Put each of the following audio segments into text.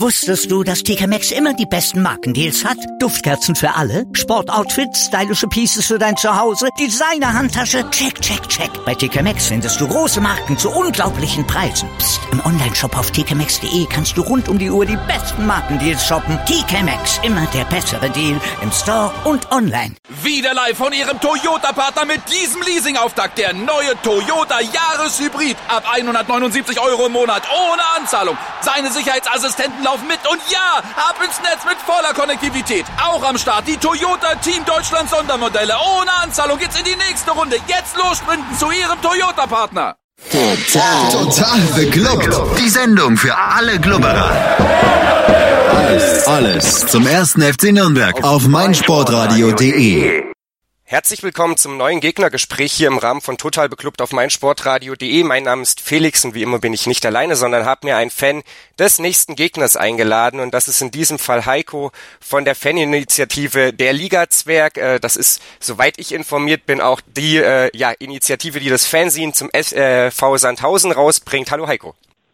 Wusstest du, dass TK Maxx immer die besten Markendeals hat? Duftkerzen für alle, Sportoutfits, stylische Pieces für dein Zuhause, Designer-Handtasche, check, check, check. Bei TK Maxx findest du große Marken zu unglaublichen Preisen. Psst. Im Onlineshop auf tkmaxx.de kannst du rund um die Uhr die besten Markendeals shoppen. TK Maxx, immer der bessere Deal im Store und online. Wieder live von Ihrem Toyota-Partner mit diesem Leasing-Auftakt. Der neue Toyota Jahreshybrid. Ab 179 € im Monat. Ohne Anzahlung. Seine Sicherheitsassistenten laufen mit. Und ja, ab ins Netz mit voller Konnektivität. Auch am Start die Toyota Team Deutschland Sondermodelle. Ohne Anzahlung geht's in die nächste Runde. Jetzt los sprinten zu Ihrem Toyota-Partner. Total beglückt. Die Sendung für alle Glubberer. Alles zum 1. FC Nürnberg auf meinsportradio.de. Herzlich willkommen zum neuen Gegnergespräch hier im Rahmen von Total Beklubbt auf meinsportradio.de. Mein Name ist Felix und wie immer bin ich nicht alleine, sondern habe mir einen Fan des nächsten Gegners eingeladen und das ist in diesem Fall Heiko von der Faninitiative Der Liga-Zwerg. Das ist, soweit ich informiert bin, auch die Initiative, die das Fanzine zum SV Sandhausen rausbringt. Hallo Heiko.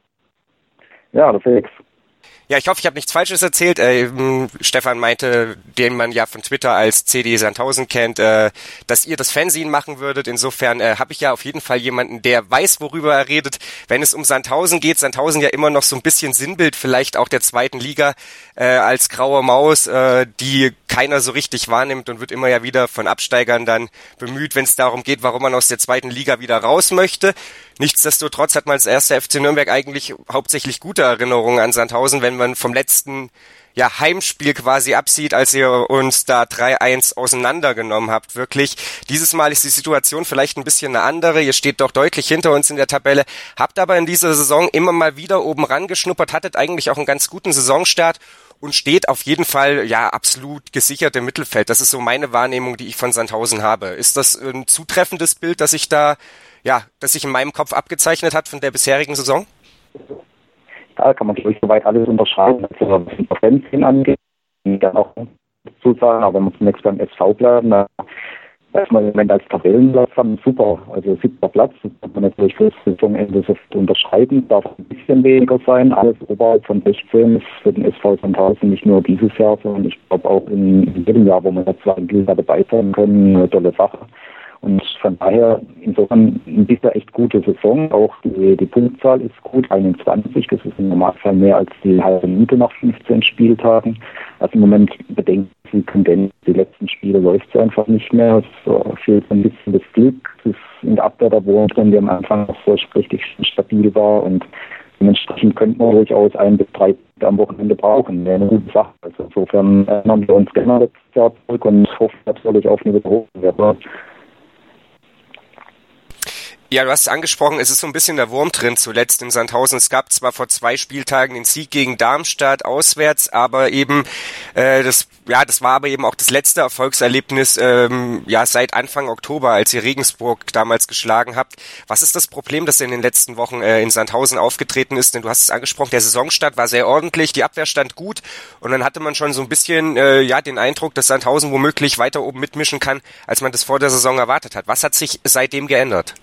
Ja, hallo Felix. Ja, ich hoffe, ich habe nichts Falsches erzählt. Stefan meinte, den man ja von Twitter als CD Sandhausen kennt, dass ihr das Fanzine machen würdet. Insofern habe ich ja auf jeden Fall jemanden, der weiß, worüber er redet. Wenn es um Sandhausen geht, Sandhausen ja immer noch so ein bisschen Sinnbild vielleicht auch der zweiten Liga als graue Maus, die keiner so richtig wahrnimmt und wird immer ja wieder von Absteigern dann bemüht, wenn es darum geht, warum man aus der zweiten Liga wieder raus möchte. Nichtsdestotrotz hat man als erster FC Nürnberg eigentlich hauptsächlich gute Erinnerungen an Sandhausen, wenn man vom letzten Heimspiel quasi absieht, als ihr uns da 3-1 auseinandergenommen habt, wirklich. Dieses Mal ist die Situation vielleicht ein bisschen eine andere. Ihr steht doch deutlich hinter uns in der Tabelle, habt aber in dieser Saison immer mal wieder oben rangeschnuppert, hattet eigentlich auch einen ganz guten Saisonstart und steht auf jeden Fall absolut gesichert im Mittelfeld. Das ist so meine Wahrnehmung, die ich von Sandhausen habe. Ist das ein zutreffendes Bild, das sich in meinem Kopf abgezeichnet hat von der bisherigen Saison? Ja, kann man glaube ich soweit alles unterschreiben, was die Fanszene angeht. Ich kann auch dazu sagen, aber wenn wir zunächst beim SV bleiben, da erstmal im Moment als Tabellenplatz haben, super. Also 7. Platz, das kann man natürlich für das Saisonende so unterschreiben, darf ein bisschen weniger sein. Alles oberhalb von 16 ist für den SV Sandhausen nicht nur dieses Jahr, sondern ich glaube auch in jedem Jahr, wo wir jetzt zwei Liga dabei sein können, eine tolle Sache. Und von daher insofern bisher echt gute Saison. Auch die Punktzahl ist gut, 21. Das ist im Normalfall mehr als die halbe Miete nach 15 Spieltagen. Also im Moment bedenkt die Tendenz, die letzten Spiele läuft es einfach nicht mehr. Es fehlt ein bisschen das Glück. Es ist in der Abwehr der Wurm drin, die am Anfang noch so richtig stabil war. Und dementsprechend könnten wir durchaus 1 bis 3 am Wochenende brauchen. Wäre eine gute Sache. Also insofern erinnern wir uns gerne letztes Jahr zurück und hoffen natürlich auf eine Wiederholung. Ja, du hast es angesprochen, es ist so ein bisschen der Wurm drin zuletzt in Sandhausen. Es gab zwar vor 2 Spieltagen den Sieg gegen Darmstadt auswärts, aber eben das war aber eben auch das letzte Erfolgserlebnis seit Anfang Oktober, als ihr Regensburg damals geschlagen habt. Was ist das Problem, das in den letzten Wochen in Sandhausen aufgetreten ist? Denn du hast es angesprochen, der Saisonstart war sehr ordentlich, die Abwehr stand gut und dann hatte man schon so ein bisschen den Eindruck, dass Sandhausen womöglich weiter oben mitmischen kann, als man das vor der Saison erwartet hat. Was hat sich seitdem geändert?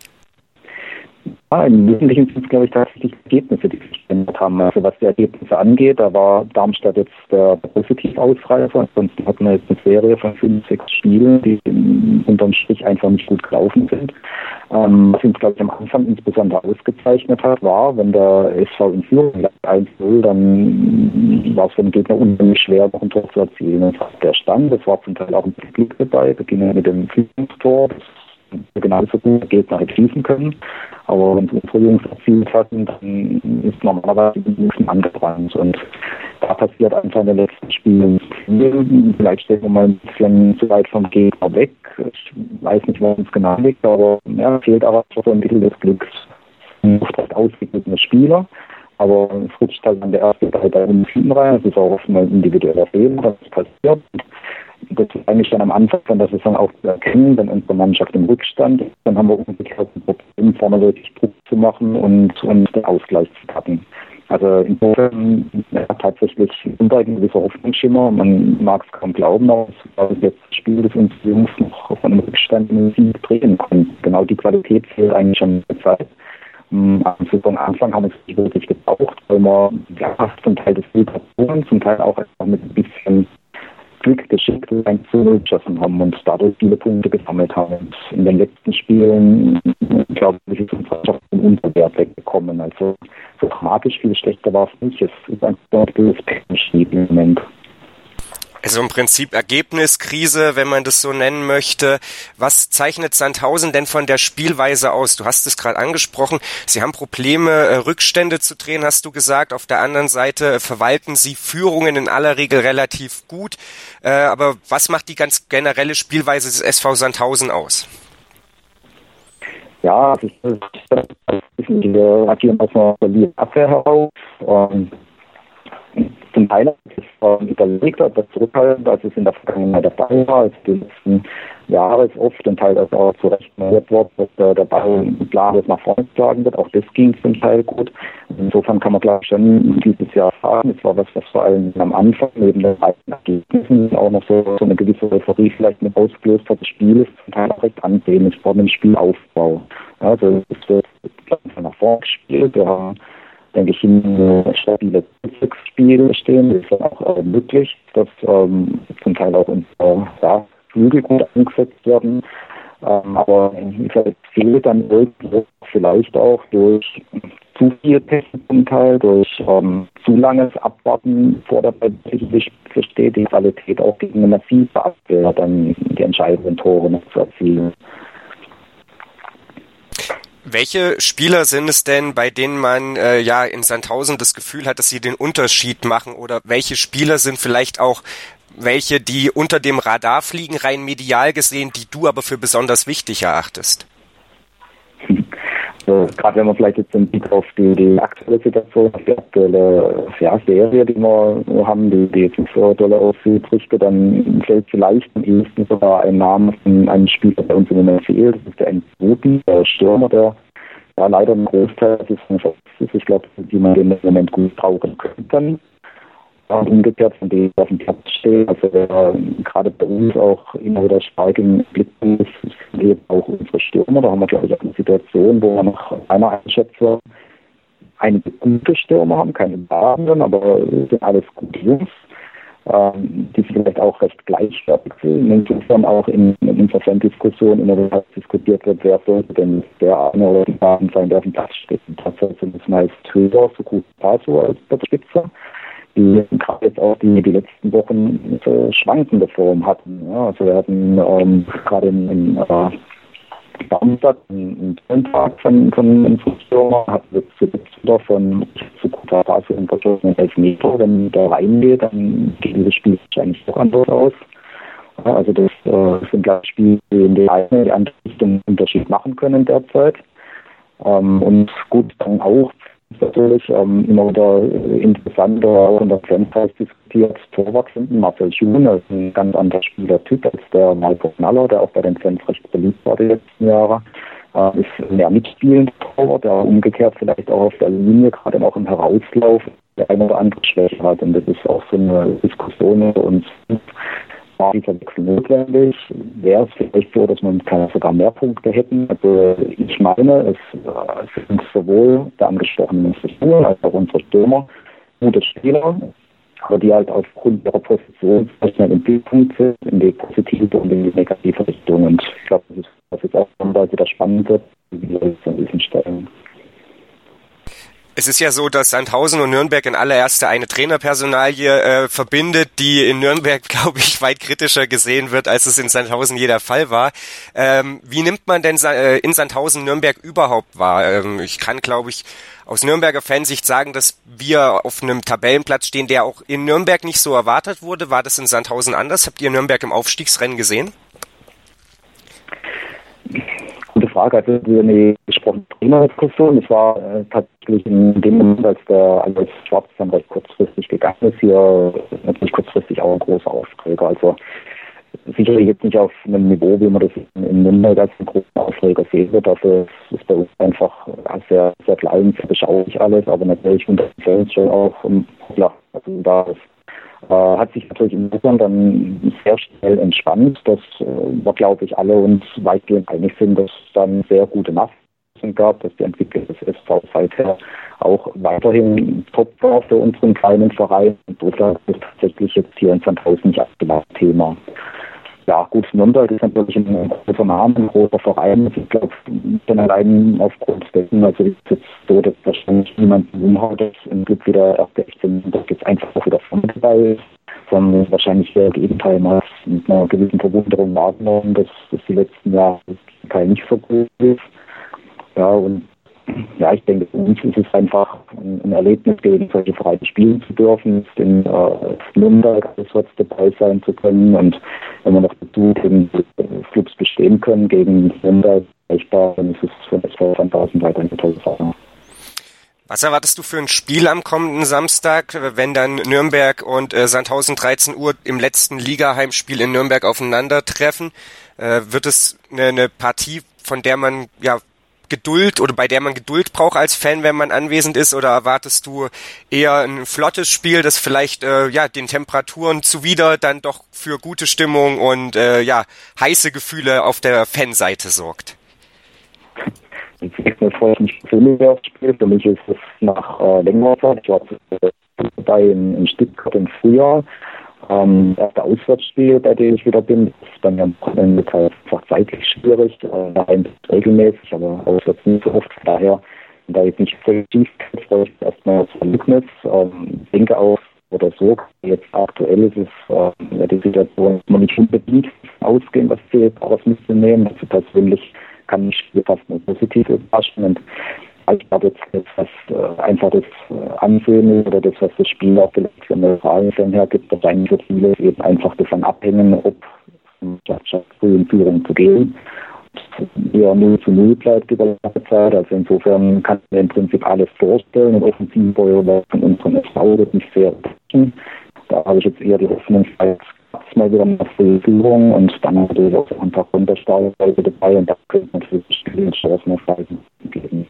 Im Wesentlichen sind es, glaube ich, tatsächlich Ergebnisse, die sich geändert haben. Also was die Ergebnisse angeht, da war Darmstadt jetzt der Positivausreißer. Ansonsten hatten wir jetzt eine Serie von 5, 6 Spielen, die unterm Strich einfach nicht gut gelaufen sind. Was uns, glaube ich, am Anfang insbesondere ausgezeichnet hat, war, wenn der SV in Führung lag 1-0, dann war es für den Gegner unheimlich schwer, noch ein Tor zu erzielen. Das war der Stand, das war zum Teil auch ein Glück dabei, beginnen mit dem Führungstor, das genauso gut Gegner hätte schießen können. Aber wenn sie unsere Jungs erzielt hatten, dann ist normalerweise die Jungs angebrannt. Und da passiert einfach in den letzten Spielen viel. Vielleicht stehen wir mal ein bisschen zu weit vom Gegner weg. Ich weiß nicht, woran es genau liegt, aber fehlt aber so ein bisschen des Glücks. Man ruft halt ausgeglichene Spieler, aber es rutscht halt an der ersten Seite da hinten rein. Das ist auch oft mal ein individueller Fehler, was passiert. Das ist eigentlich dann am Anfang von der Saison auch zu erkennen, wenn unsere Mannschaft im Rückstand ist, dann haben wir umgekehrt ein Problem, vorne wirklich Druck zu machen und den Ausgleich zu packen. Also insofern tatsächlich Nürnberg ein gewisser Hoffnungsschimmer. Man mag es kaum glauben, aber es war jetzt das Spiel, das unsere Jungs noch von einem Rückstand in den Sieg drehen konnten. Genau die Qualität fehlt eigentlich schon in der Zeit. Am Saisonanfang haben wir es nicht wirklich gebraucht, weil wir zum Teil das Spiel verloren, zum Teil auch einfach mit ein bisschen Glück geschickt 1-0 geschossen haben und dadurch viele Punkte gesammelt haben. Und in den letzten Spielen, glaube ich, ist unsere Mannschaft vom Unterwert weggekommen. Also so dramatisch viel schlechter war es nicht. Es ist einfach das Spiel im Moment. Also im Prinzip Ergebniskrise, wenn man das so nennen möchte. Was zeichnet Sandhausen denn von der Spielweise aus? Du hast es gerade angesprochen, sie haben Probleme, Rückstände zu drehen, hast du gesagt. Auf der anderen Seite verwalten sie Führungen in aller Regel relativ gut. Aber was macht die ganz generelle Spielweise des SV Sandhausen aus? Ja, das agieren aus einer Abwehr heraus. Zum Teil ist es überlegt, etwas zurückhaltend, als es in der Vergangenheit der Fall war, als die letzten Jahre ist oft und Teil also auch zurecht gehört wird, dass der Ball klar nach vorne geschlagen wird. Auch das ging zum Teil gut. Insofern kann man glaube ich schon dieses Jahr sagen, es war was vor allem am Anfang neben den beiden Ergebnissen auch noch so eine gewisse Euphorie vielleicht mit ausgelöst hat. Das Spiel ist zum Teil auch recht ansehlich vor dem Spielaufbau. Also es wird nach vorne gespielt. Wir haben, denke ich, ein stabile Spiel stehen. Das ist auch möglich, dass zum Teil auch unsere Flügel gut eingesetzt werden. Aber es fehlt dann irgendwo vielleicht auch durch zu viel Technik zum Teil, durch zu langes Abwarten vor der Ballbesitz besteht die Qualität auch gegen eine massive Abwehr, dann die entscheidenden Tore noch zu erzielen. Welche Spieler sind es denn, bei denen man in Sandhausen das Gefühl hat, dass sie den Unterschied machen? Oder welche Spieler sind vielleicht auch welche, die unter dem Radar fliegen, rein medial gesehen, die du aber für besonders wichtig erachtest? Gerade wenn man vielleicht jetzt den Blick auf die aktuelle Situation, auf die aktuelle Serie, die wir haben, die jetzt nicht so doll ausrichtet, dann fällt vielleicht am ehesten sogar ein Name von einem Spieler, der uns im Moment fehlt. Das ist der Enzoten, der Stürmer, der leider ein Großteil ist. Ich glaube, die man im Moment gut brauchen könnte. Umgekehrt von denen auf dem Platz stehen, also gerade bei uns auch immer wieder stark im Blick ist, eben auch unsere Stürmer. Da haben wir, glaube ich, auch eine Situation, wo wir nach einer Einschätzung einige gute Stürmer haben, keine überragenden, aber sind alles gute Jungs, die vielleicht auch recht gleichwertig sind. Insofern auch in unserer Fan-Diskussion immer wieder diskutiert wird, wer sollte denn der eine oder die beiden sein, der auf dem Platz steht. Und tatsächlich sind es meist höher, so gut Paso als der Spitze, die gerade jetzt auch die letzten Wochen so schwankende Form hatten. Ja, also wir hatten gerade in Darmstadt einen Tag von unserem Stürmer, hatten wir wieder von Kutapasu und verschossenen Elfmeter. Wenn der reingeht, dann geht dieses Spiel wahrscheinlich doch anders aus. Ja, also das sind gleich Spiele, die in die eine, die andere Richtung Unterschied machen können derzeit. Und gut, dann auch natürlich immer wieder interessant, auch in der Fankreis diskutiert, Torwart finden. Marcel Schuhn ist ein ganz anderer Spielertyp als der Marco Knaller, der auch bei den Fans recht beliebt war die letzten Jahre. Ist mehr mitspielend Torwart, der umgekehrt vielleicht auch auf der Linie, gerade auch im Herauslauf, der eine oder andere Schwäche hat. Und das ist auch so eine Diskussion unter uns. War dieser Wechsel notwendig? Wäre es vielleicht so, dass man sogar mehr Punkte hätten? Also ich meine, es sind sowohl der angesprochene Schuhe als auch unsere Stürmer gute Spieler, aber die halt aufgrund ihrer Position schnell im Blickpunkt sind, in die positive und in die negative Richtung. Und ich glaube, das ist auch wieder spannend wird, wie wir uns an diesen Stellen. Es ist ja so, dass Sandhausen und Nürnberg in allererster eine Trainerpersonalie verbindet, die in Nürnberg, glaube ich, weit kritischer gesehen wird, als es in Sandhausen jeder Fall war. Wie nimmt man denn in Sandhausen Nürnberg überhaupt wahr? Ich kann, glaube ich, aus Nürnberger Fansicht sagen, dass wir auf einem Tabellenplatz stehen, der auch in Nürnberg nicht so erwartet wurde. War das in Sandhausen anders? Habt ihr Nürnberg im Aufstiegsrennen gesehen? Gute Frage. Also eine gesprochene Trainerdiskussion. Es war tatsächlich in dem Moment, als Schwarz dann recht kurzfristig gegangen ist, hier natürlich kurzfristig auch ein großer Aufreger. Also sicherlich jetzt nicht auf einem Niveau, wie man das in Nürnberg als einen großen Aufreger sehen wird. Also es ist bei uns einfach sehr, sehr klein, sehr beschaulich alles, aber natürlich unter den Fans schon auch, also da hat sich natürlich insofern dann sehr schnell entspannt, dass wir, glaube ich, alle uns weitgehend einig sind, dass dann sehr gute Nacht gab, dass die Entwicklung des SV seither auch weiterhin top war für unseren kleinen Verein. Insofern ist tatsächlich jetzt hier in Sandhausen nicht das Thema. Ja, gut, Nürnberg ist natürlich ein großer Name, ein großer Verein. Ich glaube, dann allein aufgrund dessen, also ist jetzt so, dass wahrscheinlich niemand umhaut, dass im Glück wieder erst der 18. jetzt einfach auch wieder vorne dabei ist, sondern wahrscheinlich der Gegenteil mal mit einer gewissen Verwunderung wahrgenommen, dass die letzten Jahre nicht so gut ist. Ja, und ja, ich denke, für uns ist es einfach ein Erlebnis, gegen solche Vereine spielen zu dürfen, in Nürnberg auswärts dabei sein zu können und wenn wir noch dazu gegen Clubs bestehen können, gegen Nürnberg erreichbar, dann ist es für SV Sandhausen weiter eine tolle Sache. Was erwartest du für ein Spiel am kommenden Samstag, wenn dann Nürnberg und Sandhausen 13 Uhr im letzten Liga-Heimspiel in Nürnberg aufeinandertreffen? Wird es eine Partie, von der man Geduld oder bei der man Geduld braucht als Fan, wenn man anwesend ist, oder erwartest du eher ein flottes Spiel, das vielleicht den Temperaturen zuwider dann doch für gute Stimmung und heiße Gefühle auf der Fanseite sorgt? Ich freue mich persönlich aufs Spiel. Für mich ist es nach längerer Zeit. Ich war dabei in Stuttgart im Frühjahr. Erste Auswärtsspiel, bei dem ich wieder bin, ist bei mir am Wochenende einfach zeitlich schwierig. Daheim regelmäßig, aber auswärts nicht so oft. Von daher, da jetzt nicht so tief freue ich mich erstmal aufs Erlebnis. Ich denke auch, oder so, jetzt aktuell ist es die Situation, dass man nicht unbedingt ausgehen, was wir daraus mitnehmen. Also persönlich kann mich fast nur positiv überraschen. Und ich glaube jetzt einfach das Ansehen oder das, was das Spiel auch vielleicht für neutralen Fan hergibt, dass eigentlich für viele eben einfach davon abhängen, ob es früh in Führung zu gehen. Eher 0:0 bleibt über lange Zeit. Also insofern kann man im Prinzip alles vorstellen und Offensivfeuer von unseren SV wird nicht sehr überraschen. Da habe ich jetzt eher die Hoffnung, mal wieder eine frühe Führung und dann natürlich auch ein paar Konterstarke dabei und da könnte man für das Spiel Chancen auf Weisen geben.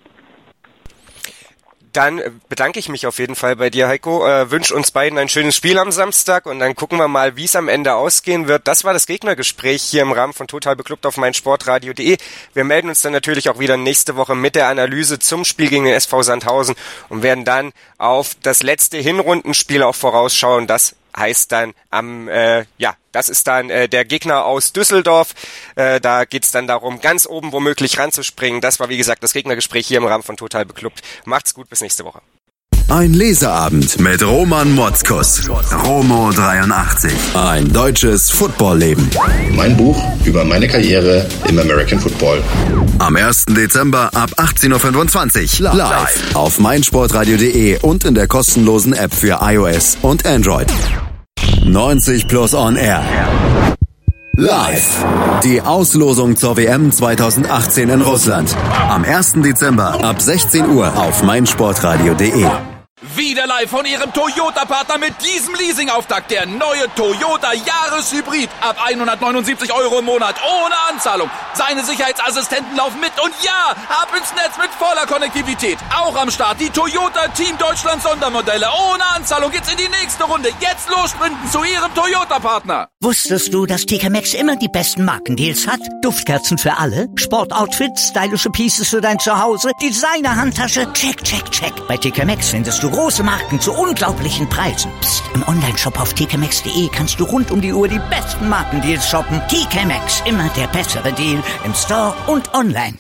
Dann bedanke ich mich auf jeden Fall bei dir, Heiko. Wünsche uns beiden ein schönes Spiel am Samstag und dann gucken wir mal, wie es am Ende ausgehen wird. Das war das Gegnergespräch hier im Rahmen von Total Beklubbt auf meinsportradio.de. Wir melden uns dann natürlich auch wieder nächste Woche mit der Analyse zum Spiel gegen den SV Sandhausen und werden dann auf das letzte Hinrundenspiel auch vorausschauen. Das heißt dann das ist dann der Gegner aus Düsseldorf. Da geht's dann darum, ganz oben womöglich ranzuspringen. Das war, wie gesagt, das Gegnergespräch hier im Rahmen von Total Beklubbt. Macht's gut, bis nächste Woche. Ein Leseabend mit Roman Motzkus. Romo 83. Ein deutsches Footballleben. Mein Buch über meine Karriere im American Football. Am 1. Dezember ab 18.25 Uhr live auf meinsportradio.de und in der kostenlosen App für iOS und Android. 90 Plus on Air. Live. Die Auslosung zur WM 2018 in Russland. Am 1. Dezember ab 16 Uhr auf meinsportradio.de. Wieder live von Ihrem Toyota-Partner mit diesem Leasing-Auftakt. Der neue Toyota Jahreshybrid. Ab 179 € im Monat. Ohne Anzahlung. Seine Sicherheitsassistenten laufen mit. Und ja, ab ins Netz mit voller Konnektivität. Auch am Start die Toyota Team Deutschland Sondermodelle. Ohne Anzahlung geht's in die nächste Runde. Jetzt los sprinten zu Ihrem Toyota-Partner. Wusstest du, dass TK Maxx immer die besten Markendeals hat? Duftkerzen für alle, Sportoutfits, stylische Pieces für dein Zuhause, Designer-Handtasche, check, check, check. Bei TK Maxx findest du große Marken zu unglaublichen Preisen. Psst. Im Onlineshop auf tkmaxx.de kannst du rund um die Uhr die besten Markendeals shoppen. TK Maxx, immer der bessere Deal im Store und online.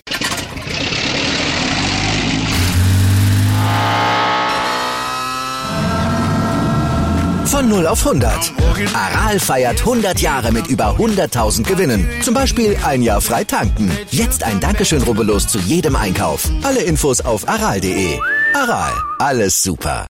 Von 0 auf 100. Aral feiert 100 Jahre mit über 100.000 Gewinnen. Zum Beispiel ein Jahr frei tanken. Jetzt ein Dankeschön, rubbellos zu jedem Einkauf. Alle Infos auf aral.de. Aral, alles super.